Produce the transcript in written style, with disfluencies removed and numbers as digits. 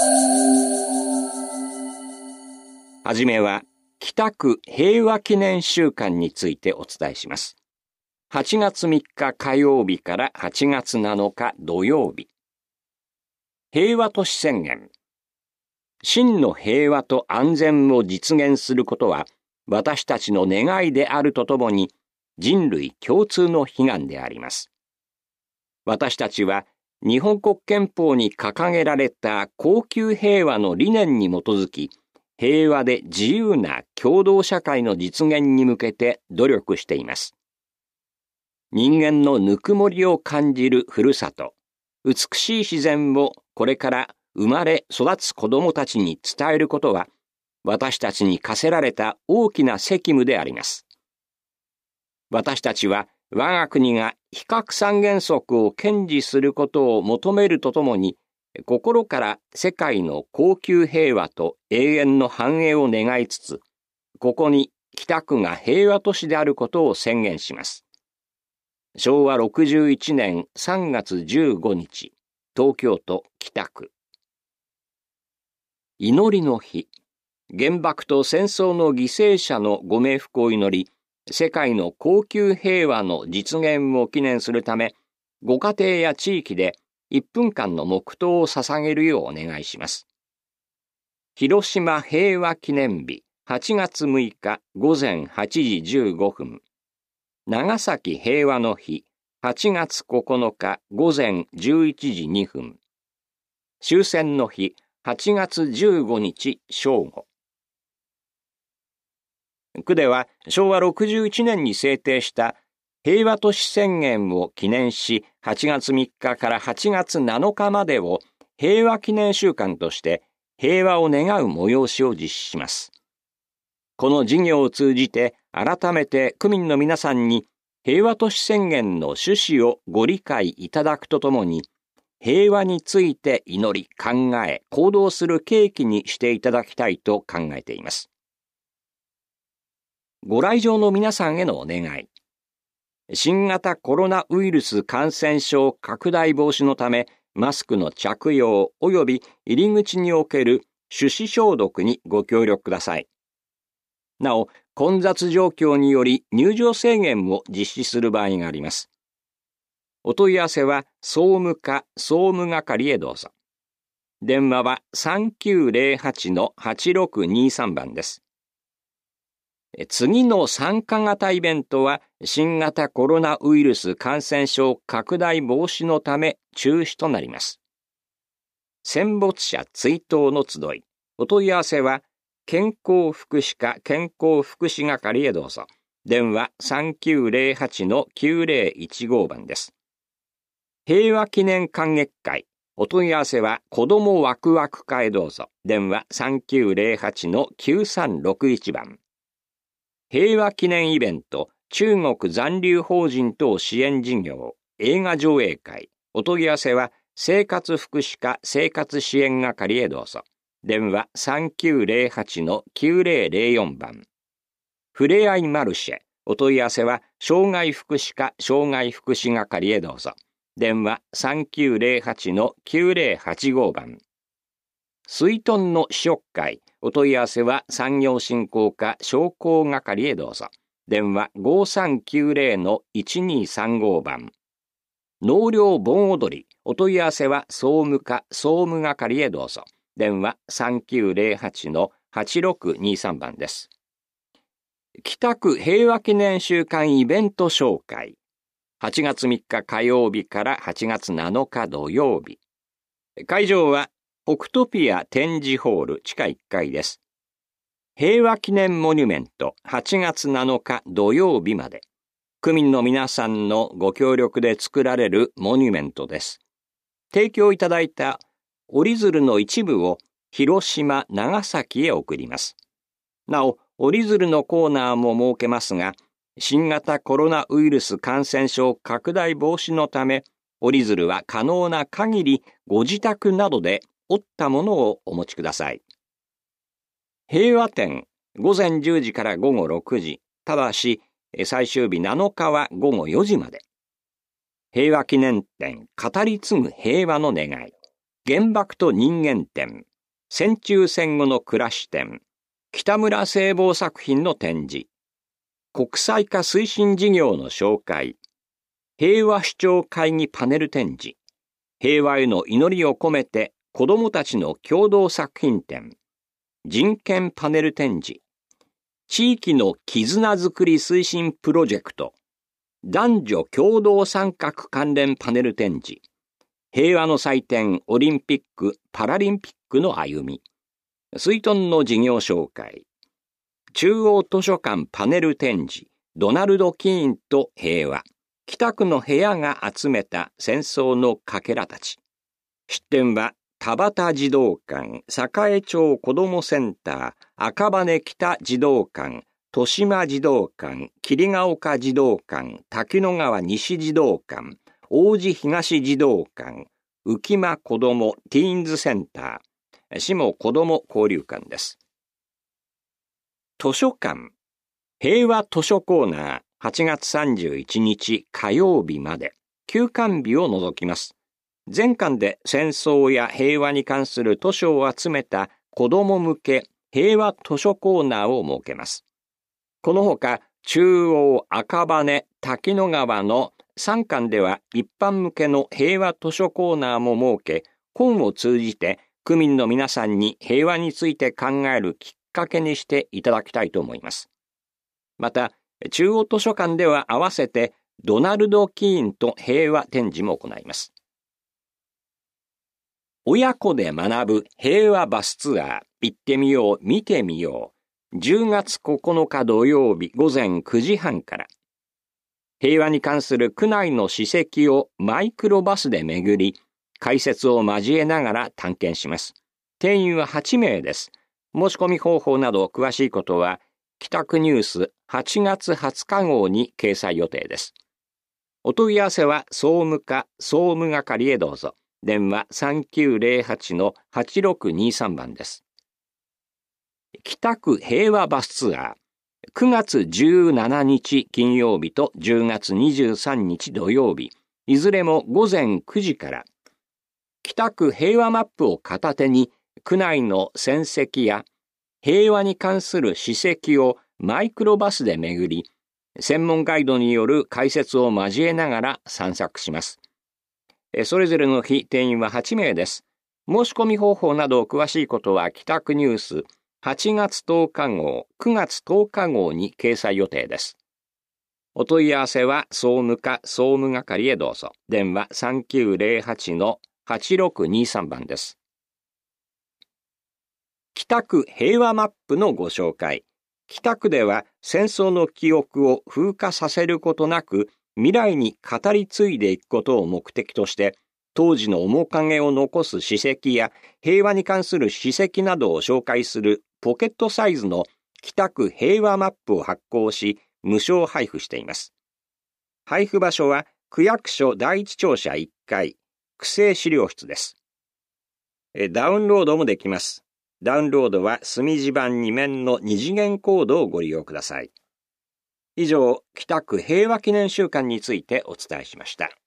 はじめは北区平和記念週間についてお伝えします。8月3日火曜日から8月7日土曜日。平和都市宣言。真の平和と安全を実現することは私たちの願いであるとともに人類共通の悲願であります。私たちは日本国憲法に掲げられた恒久平和の理念に基づき、平和で自由な共同社会の実現に向けて努力しています。人間のぬくもりを感じるふるさと、美しい自然をこれから生まれ育つ子どもたちに伝えることは、私たちに課せられた大きな責務であります。私たちは我が国が非核三原則を堅持することを求めるとともに、心から世界の恒久平和と永遠の繁栄を願いつつ、ここに北区が平和都市であることを宣言します。昭和61年3月15日、東京都北区。祈りの日。原爆と戦争の犠牲者のご冥福を祈り、世界の恒久平和の実現を記念するため、ご家庭や地域で1分間の黙祷を捧げるようお願いします。広島平和記念日8月6日午前8時15分。長崎平和の日8月9日午前11時2分。終戦の日8月15日正午。区では昭和61年に制定した平和都市宣言を記念し、8月3日から8月7日までを平和記念週間として平和を願う催しを実施します。この事業を通じて改めて区民の皆さんに平和都市宣言の趣旨をご理解いただくとともに、平和について祈り、考え、行動する契機にしていただきたいと考えています。ご来場の皆さんへのお願い。新型コロナウイルス感染症拡大防止のため、マスクの着用及び入り口における手指消毒にご協力ください。なお、混雑状況により入場制限を実施する場合があります。お問い合わせは総務課総務係へどうぞ。電話は 3908-8623 番です。次の参加型イベントは新型コロナウイルス感染症拡大防止のため中止となります。戦没者追悼の集い。お問い合わせは健康福祉課健康福祉係へどうぞ。電話 3908-9015 番です。平和記念観劇会。お問い合わせは子どもワクワク課へどうぞ。電話 3908-9361 番。平和記念イベント中国残留邦人等支援事業映画上映会。お問い合わせは生活福祉課生活支援係へどうぞ。電話 3908-9004 番。ふれあいマルシェ。お問い合わせは障害福祉課障害福祉係へどうぞ。電話 3908-9085 番。水遁の試食会。お問い合わせは産業振興課商工係へどうぞ。電話 5390-1235 番。納涼盆踊り。お問い合わせは総務課総務係へどうぞ。電話 3908-8623 番です。北区平和記念週間イベント紹介。8月3日火曜日から8月7日土曜日。会場はオクトピア展示ホール地下1階です。平和記念モニュメント8月7日土曜日まで。区民の皆さんのご協力で作られるモニュメントです。提供いただいた折り鶴の一部を広島、長崎へ送ります。なお、折り鶴のコーナーも設けますが、新型コロナウイルス感染症拡大防止のため、折り鶴は可能な限りご自宅などで折ったものをお持ちください。平和展、午前10時から午後6時、ただし、最終日7日は午後4時まで。平和記念展、語り継ぐ平和の願い、原爆と人間展、 戦中戦後の暮らし展、北村西望作品の展示、国際化推進事業の紹介、平和主張会議パネル展示、平和への祈りを込めて子どもたちの共同作品展、人権パネル展示、地域の絆づくり推進プロジェクト、男女共同参画関連パネル展示、平和の祭典オリンピック・パラリンピックの歩み、水遁の事業紹介、中央図書館パネル展示、ドナルド・キーンと平和、北区の部屋が集めた戦争のかけらたち。出展は田端児童館、栄町子どもセンター、赤羽北児童館、豊島児童館、桐ヶ丘児童館、滝野川西児童館、王子東児童館、浮間子どもティーンズセンター、下子ども交流館です。図書館、平和図書コーナー、8月31日火曜日まで、休館日を除きます。全館で戦争や平和に関する図書を集めた子ども向け平和図書コーナーを設けます。このほか、中央、赤羽、滝野川の3館では一般向けの平和図書コーナーも設け、本を通じて区民の皆さんに平和について考えるきっかけにしていただきたいと思います。また、中央図書館では合わせてドナルド・キーンと平和展示も行います。親子で学ぶ平和バスツアー、行ってみよう、見てみよう。10月9日土曜日午前9時半から。平和に関する区内の史跡をマイクロバスで巡り、解説を交えながら探検します。定員は8名です。申し込み方法など詳しいことは、北区ニュース8月20日号に掲載予定です。お問い合わせは総務課総務係へどうぞ。電話 3908-8623 番です。北区平和バスツアー、9月17日金曜日と10月23日土曜日、いずれも午前9時から、北区平和マップを片手に、区内の戦跡や平和に関する史跡をマイクロバスで巡り、専門ガイドによる解説を交えながら散策します。それぞれの日、定員は8名です。申し込み方法など詳しいことは北区ニュース8月10日号、9月10日号に掲載予定です。お問い合わせは総務課総務係へどうぞ。電話 3908-8623 番です。北区平和マップのご紹介。北区では戦争の記憶を風化させることなく、未来に語り継いでいくことを目的として、当時の面影を残す史跡や平和に関する史跡などを紹介するポケットサイズの北区平和マップを発行し、無償配布しています。配布場所は区役所第一庁舎1階、区政資料室です。ダウンロードもできます。ダウンロードは墨字版2面の2次元コードをご利用ください。以上、北区平和記念週間についてお伝えしました。